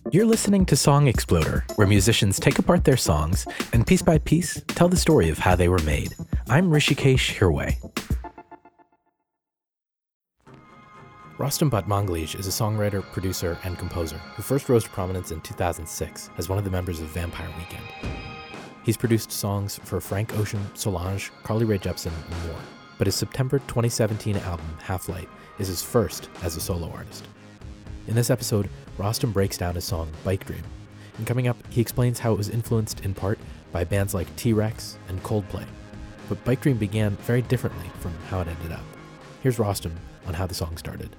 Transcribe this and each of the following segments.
You're listening to Song Exploder, where musicians take apart their songs and piece by piece tell the story of how they were made. I'm Rishikesh Hirway. Rostam Batmanglij is a songwriter, producer, and composer who first rose to prominence in 2006 as one of the members of Vampire Weekend. He's produced songs for Frank Ocean, Solange, Carly Rae Jepsen, and more, but his September 2017 album, Half-Light, is his first as a solo artist. In this episode, Rostam breaks down his song, Bike Dream. And coming up, he explains how it was influenced in part by bands like T-Rex and Coldplay. But Bike Dream began very differently from how it ended up. Here's Rostam on how the song started.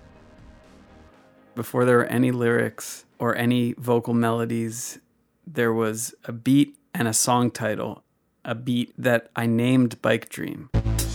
Before there were any lyrics or any vocal melodies, there was a beat and a song title, a beat that I named Bike Dream.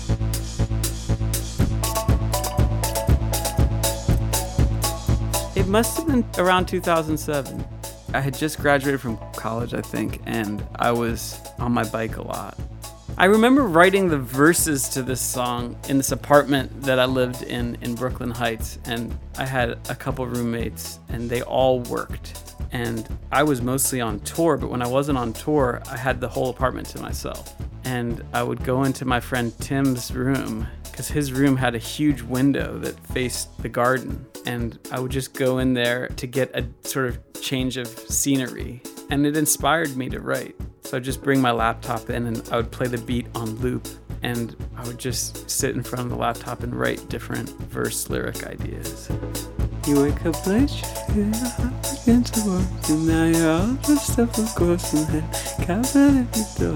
It must have been around 2007. I had just graduated from college, I think, and I was on my bike a lot. I remember writing the verses to this song in this apartment that I lived in Brooklyn Heights, and I had a couple roommates, and they all worked. And I was mostly on tour, but when I wasn't on tour, I had the whole apartment to myself. And I would go into my friend Tim's room, because his room had a huge window that faced the garden. And I would just go in there to get a sort of change of scenery. And it inspired me to write. So I'd just bring my laptop in and I would play the beat on loop. And I would just sit in front of the laptop and write different verse lyric ideas. You wake up late, you feel your heart begin to work, and now you're all dressed up, of course, and then cabin at your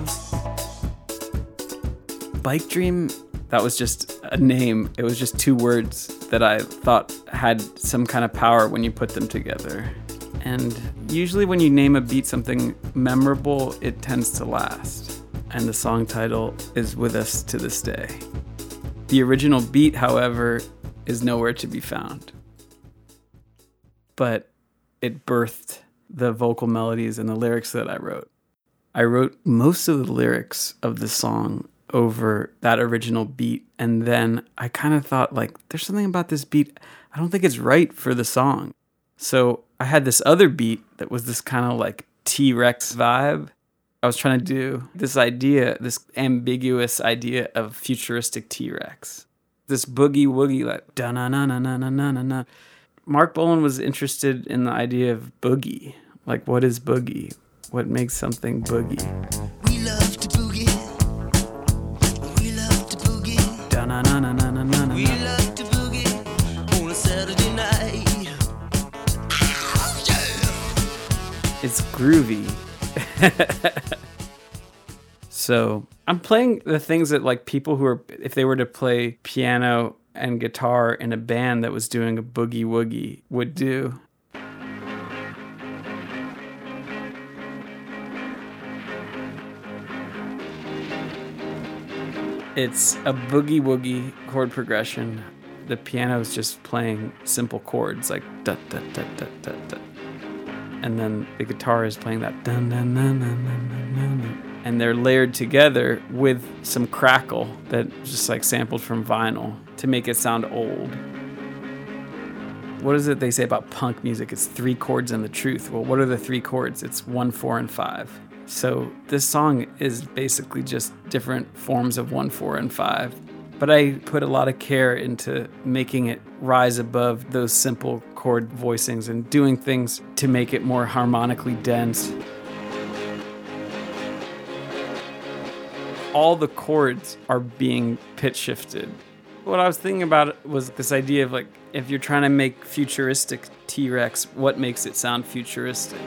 door. Bike Dream, that was just a name. It was just two words that I thought had some kind of power when you put them together. And usually when you name a beat something memorable, it tends to last. And the song title is with us to this day. The original beat, however, is nowhere to be found. But it birthed the vocal melodies and the lyrics that I wrote. I wrote most of the lyrics of the song over that original beat. And then I kind of thought, like, there's something about this beat, I don't think it's right for the song. So I had this other beat that was this kind of like T-Rex vibe. I was trying to do this idea, this ambiguous idea of futuristic T-Rex. This boogie woogie, like da-na-na-na-na-na-na-na. Mark Bolan was interested in the idea of boogie. Like, what is boogie? What makes something boogie? We love to boogie. We love to boogie. Da-na-na-na-na-na-na. We love to boogie on a Saturday night. Oh, yeah. It's groovy. So I'm playing the things that, like, people who are, if they were to play piano and guitar in a band that was doing a boogie woogie would do. It's a boogie woogie chord progression. The piano is just playing simple chords like da da da da da da. And then the guitar is playing that dun dun dun dun dun dun dun. And they're layered together with some crackle that just like sampled from vinyl to make it sound old. What is it they say about punk music? It's 3 chords and the truth. Well, what are the 3 chords? It's 1, 4, and 5. So this song is basically just different forms of 1, 4, and 5. But I put a lot of care into making it rise above those simple chord voicings and doing things to make it more harmonically dense. All the chords are being pitch shifted. What I was thinking about was this idea of, like, if you're trying to make futuristic T-Rex, what makes it sound futuristic?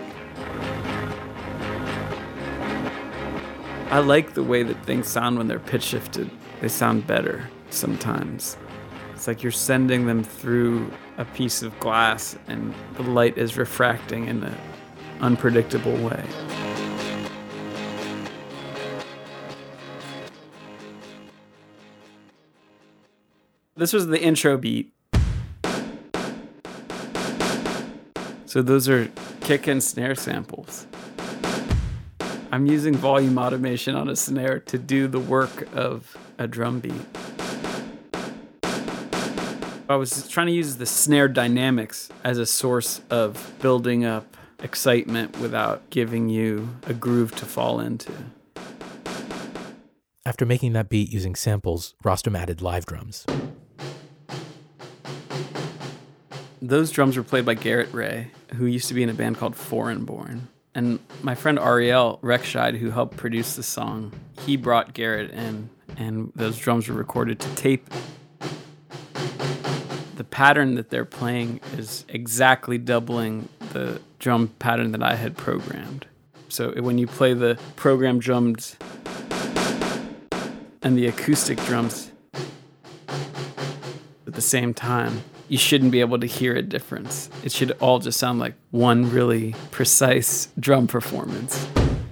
I like the way that things sound when they're pitch shifted. They sound better sometimes. It's like you're sending them through a piece of glass and the light is refracting in an unpredictable way. This was the intro beat. So those are kick and snare samples. I'm using volume automation on a snare to do the work of a drum beat. I was trying to use the snare dynamics as a source of building up excitement without giving you a groove to fall into. After making that beat using samples, Rostam added live drums. Those drums were played by Garrett Ray, who used to be in a band called Foreign Born. And my friend Ariel Rekscheid, who helped produce the song, he brought Garrett in, and those drums were recorded to tape. The pattern that they're playing is exactly doubling the drum pattern that I had programmed. So when you play the programmed drums and the acoustic drums at the same time, you shouldn't be able to hear a difference. It should all just sound like one really precise drum performance.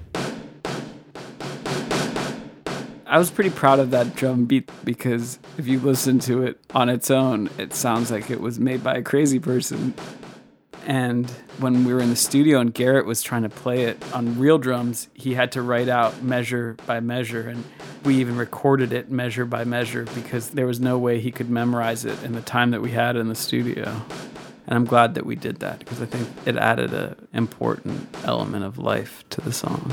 I was pretty proud of that drum beat because if you listen to it on its own, it sounds like it was made by a crazy person. And when we were in the studio and Garrett was trying to play it on real drums, he had to write out measure by measure. And we even recorded it measure by measure because there was no way he could memorize it in the time that we had in the studio. And I'm glad that we did that because I think it added an important element of life to the song.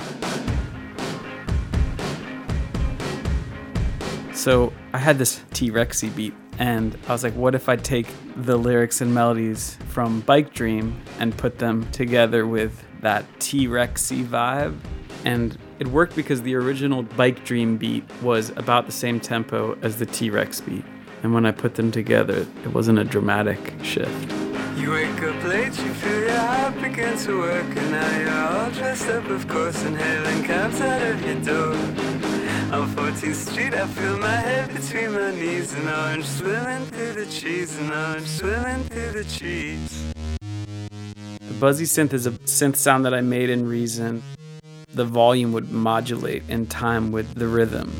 So I had this T-Rexy beat, and I was like, what if I take the lyrics and melodies from Bike Dream and put them together with that T-Rexy vibe? And it worked because the original Bike Dream beat was about the same tempo as the T-Rex beat. And when I put them together, it wasn't a dramatic shift. You wake up late, you feel your heart begin to work, and now you're all dressed up, of course, inhaling cabs out of your door. On 14th Street, I feel my head between my knees, an orange swimming through the trees, an orange swimming through the trees. The Buzzy synth is a synth sound that I made in Reason. The volume would modulate in time with the rhythm.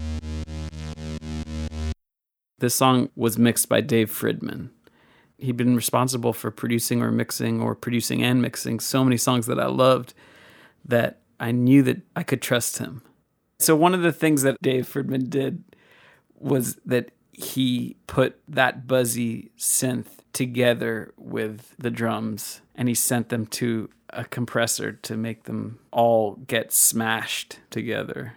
This song was mixed by Dave Fridman. He'd been responsible for producing and mixing so many songs that I loved that I knew that I could trust him. So one of the things that Dave Fridman did was that he put that Buzzy synth together with the drums, and he sent them to a compressor to make them all get smashed together.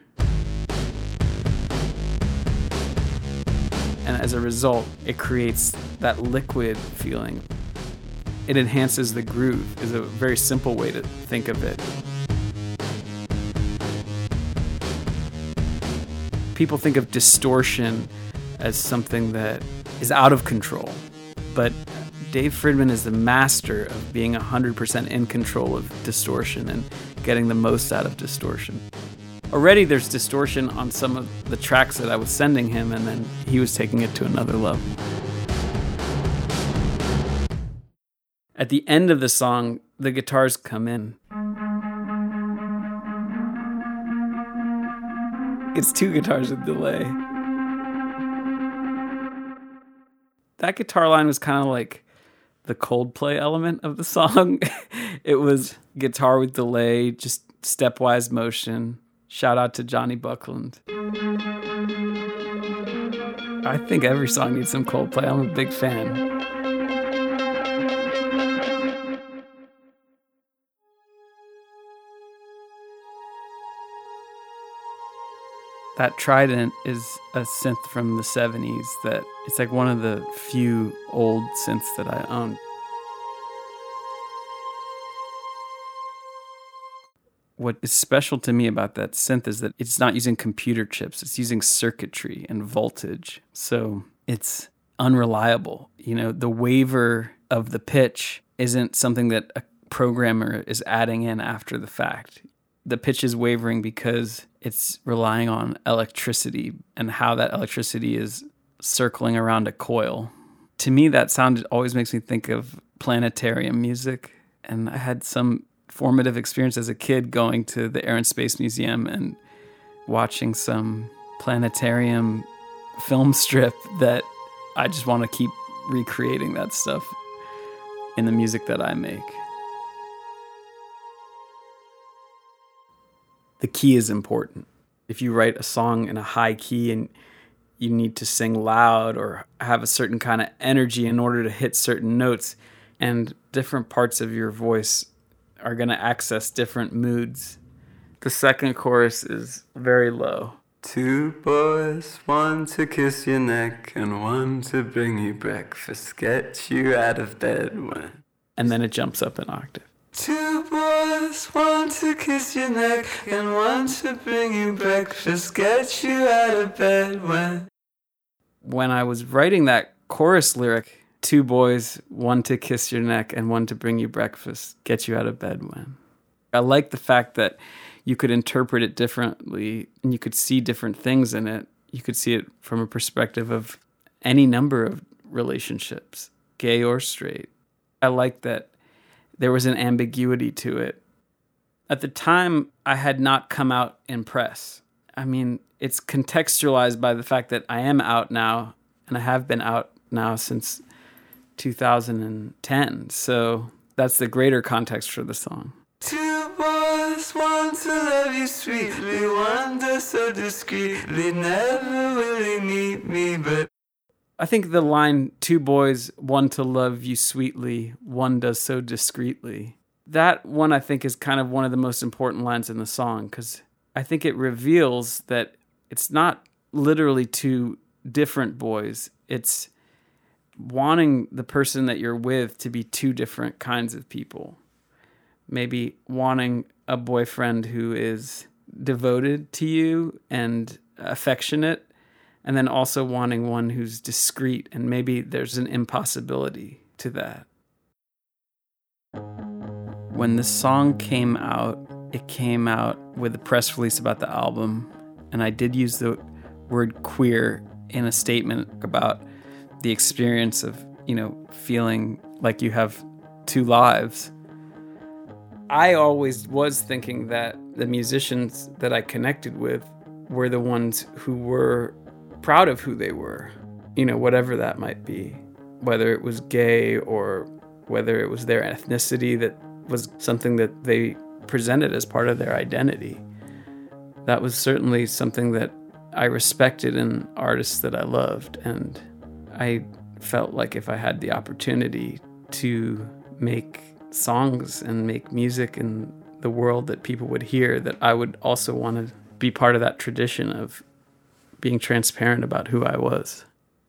And as a result, it creates that liquid feeling. It enhances the groove, is a very simple way to think of it. People think of distortion as something that is out of control, but Dave Fridman is the master of being 100% in control of distortion and getting the most out of distortion. Already there's distortion on some of the tracks that I was sending him, and then he was taking it to another level. At the end of the song, the guitars come in. It's two guitars with delay. That guitar line was kind of like the Coldplay element of the song. It was guitar with delay, just stepwise motion. Shout out to Johnny Buckland. I think every song needs some Coldplay. I'm a big fan. That Trident is a synth from the 70s that it's like one of the few old synths that I own. What is special to me about that synth is that it's not using computer chips, it's using circuitry and voltage. So it's unreliable. You know, the waver of the pitch isn't something that a programmer is adding in after the fact. The pitch is wavering because it's relying on electricity and how that electricity is circling around a coil. To me, that sound always makes me think of planetarium music. And I had some formative experience as a kid going to the Air and Space Museum and watching some planetarium film strip that I just want to keep recreating that stuff in the music that I make. The key is important. If you write a song in a high key and you need to sing loud or have a certain kind of energy in order to hit certain notes, and different parts of your voice are going to access different moods. The second chorus is very low. 2 boys, one to kiss your neck and one to bring you breakfast, get you out of bed when. And then it jumps up an octave. 2 boys, one to kiss your neck and one to bring you breakfast, get you out of bed when. When I was writing that chorus lyric, 2 boys, one to kiss your neck and one to bring you breakfast, get you out of bed when. I like the fact that you could interpret it differently and you could see different things in it. You could see it from a perspective of any number of relationships, gay or straight. I like that there was an ambiguity to it. At the time, I had not come out in press. I mean, it's contextualized by the fact that I am out now, and I have been out now since 2010. So that's the greater context for the song. 2 boys, one to love you sweetly, one does so discreetly, never will he need me, but... I think the line, 2 boys, one to love you sweetly, one does so discreetly. That one, I think, is kind of one of the most important lines in the song, because I think it reveals that it's not literally 2 different boys. It's wanting the person that you're with to be 2 different kinds of people. Maybe wanting a boyfriend who is devoted to you and affectionate, and then also wanting one who's discreet, and maybe there's an impossibility to that. When the song came out, it came out with a press release about the album, and I did use the word queer in a statement about the experience of, feeling like you have 2 lives. I always was thinking that the musicians that I connected with were the ones who were proud of who they were, whatever that might be, whether it was gay or whether it was their ethnicity that was something that they presented as part of their identity. That was certainly something that I respected in artists that I loved, and I felt like if I had the opportunity to make songs and make music in the world that people would hear, that I would also want to be part of that tradition of being transparent about who I was.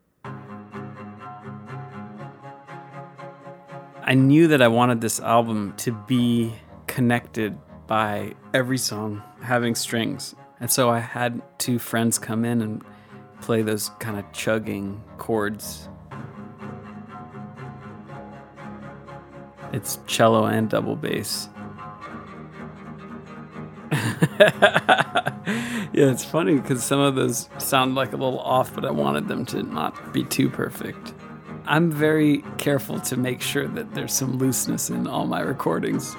I knew that I wanted this album to be connected by every song having strings. And so I had 2 friends come in and play those kind of chugging chords. It's cello and double bass. Yeah, it's funny because some of those sound like a little off, but I wanted them to not be too perfect. I'm very careful to make sure that there's some looseness in all my recordings.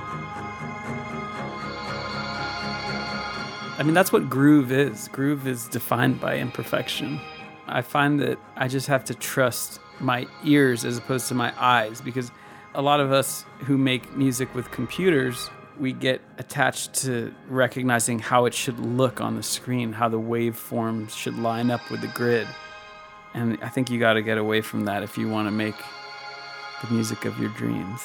I mean, that's what groove is. Groove is defined by imperfection. I find that I just have to trust my ears as opposed to my eyes, because a lot of us who make music with computers, we get attached to recognizing how it should look on the screen, how the waveforms should line up with the grid. And I think you got to get away from that if you want to make the music of your dreams.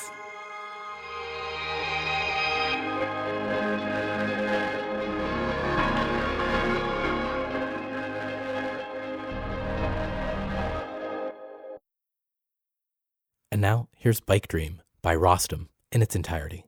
And now, here's Bike Dream by Rostam in its entirety.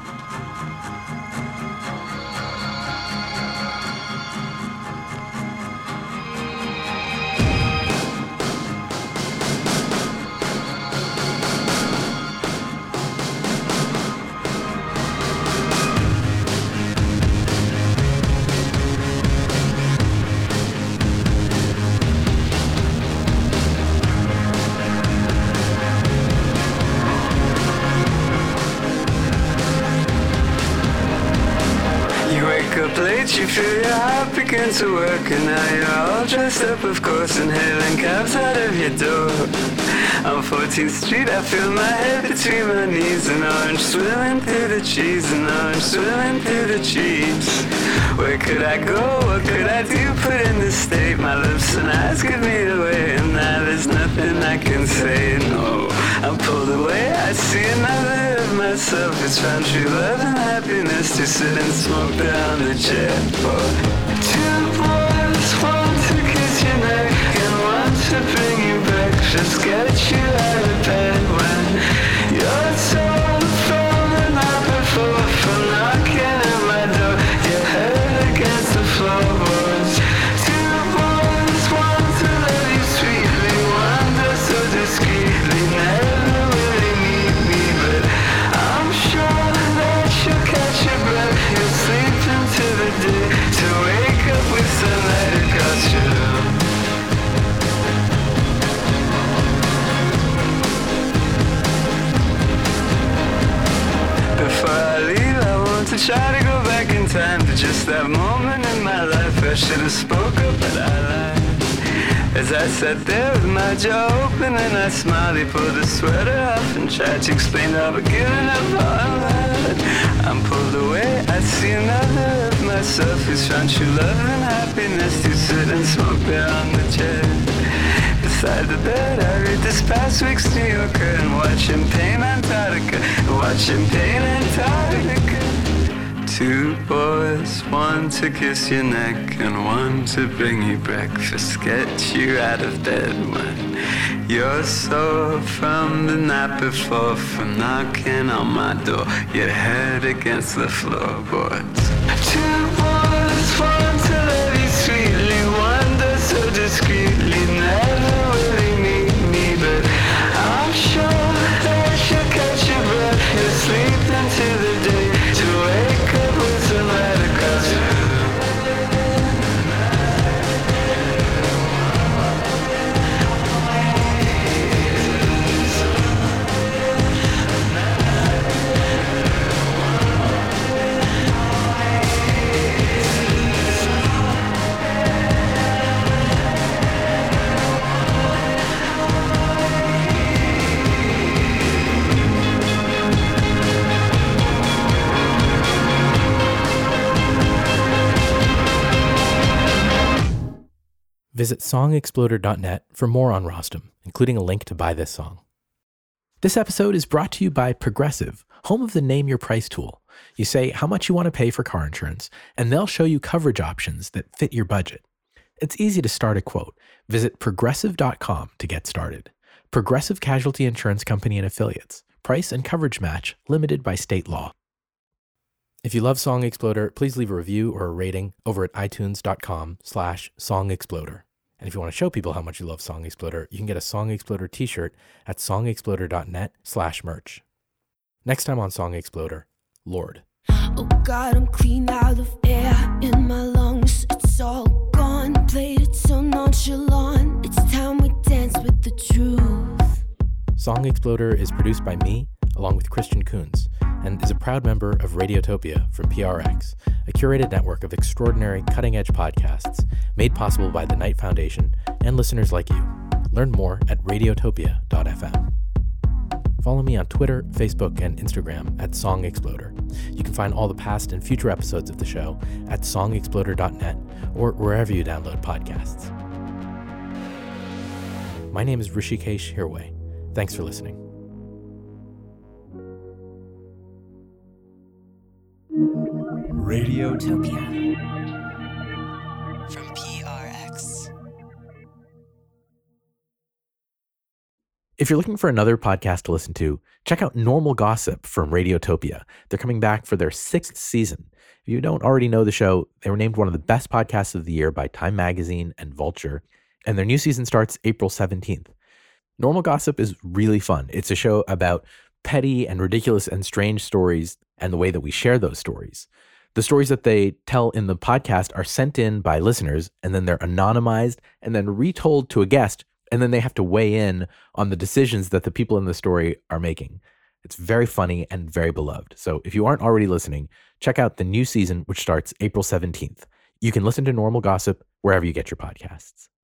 You feel your heart begin to work, and now you're all dressed up, of course, inhaling cabs out of your door. On 14th Street, I feel my head between my knees. An orange swimming through the trees, an orange swimming through the trees. Where could I go? What could I do? Put in this state. My lips and eyes give me away, and now there's nothing I can say. No, I'm pulled away. I see another of myself. It's found true love and happiness to sit and smoke down the jet. For two boys, one to kiss your neck and one to bring you back. Just get you out of bed when you're told from the night before, from knocking at my door, your head against the floorboards. Two boys, one to love you sweetly, one does so discreetly. Never really need me, but I'm sure that you'll catch your breath. You'll sleep into the day to wake up with sunlight across your room. Before I leave, I want to try to go back in time to just that moment in my life. I should have spoke up, but I lied. As I sat there with my jaw open and I smiled, he pulled his sweater off and tried to explain how I've given up on that. I'm pulled away, I see another of myself who's found true love and happiness to sit and smoke there on the chair. Beside the bed, I read this past week's New Yorker and watch him paint Antarctica, watch him paint Antarctica. Two boys, one to kiss your neck and one to bring you breakfast, get you out of bed when you're sore from the night before, from knocking on my door, your head against the floorboards. Two boys, one to love you sweetly, one does so discreetly, never really need me, but I'm sure that you'll catch your breath, you'll sleep into the day to wake up with sunlight across your room. Visit songexploder.net for more on Rostam, including a link to buy this song. This episode is brought to you by Progressive, home of the Name Your Price tool. You say how much you want to pay for car insurance, and they'll show you coverage options that fit your budget. It's easy to start a quote. Visit progressive.com to get started. Progressive Casualty Insurance Company and Affiliates. Price and coverage match limited by state law. If you love Song Exploder, please leave a review or a rating over at itunes.com/songexploder. And if you want to show people how much you love Song Exploder, you can get a Song Exploder t-shirt at songexploder.net/merch. Next time on Song Exploder, Lorde. Oh God, I'm clean out of air in my lungs. It's all gone. Played it so nonchalant. It's time we dance with the truth. Song Exploder is produced by me, along with Christian Coons, and is a proud member of Radiotopia from PRX, a curated network of extraordinary cutting-edge podcasts made possible by the Knight Foundation and listeners like you. Learn more at radiotopia.fm. Follow me on Twitter, Facebook, and Instagram at Song Exploder. You can find all the past and future episodes of the show at songexploder.net or wherever you download podcasts. My name is Rishikesh Hirway. Thanks for listening. Radiotopia from PRX. If you're looking for another podcast to listen to, check out Normal Gossip from Radiotopia. They're coming back for their 6th season. If you don't already know the show, they were named one of the best podcasts of the year by Time Magazine and Vulture, and their new season starts April 17th. Normal Gossip is really fun. It's a show about petty and ridiculous and strange stories and the way that we share those stories. The stories that they tell in the podcast are sent in by listeners, and then they're anonymized and then retold to a guest, and then they have to weigh in on the decisions that the people in the story are making. It's very funny and very beloved. So if you aren't already listening, check out the new season, which starts April 17th. You can listen to Normal Gossip wherever you get your podcasts.